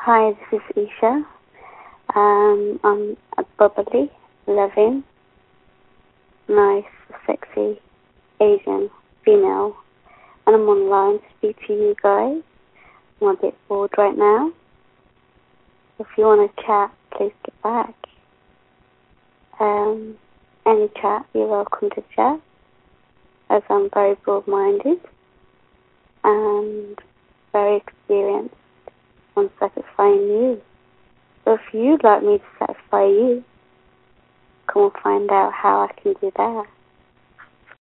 Hi, this is Isha. I'm a bubbly, loving, nice, sexy Asian female, and I'm online to speak to you guys. I'm a bit bored right now. If you want to chat, please get back. Any chat, you're welcome to chat, as I'm very broad-minded and very experienced on satisfying you. So if you'd like me to satisfy you, come and find out how I can do that.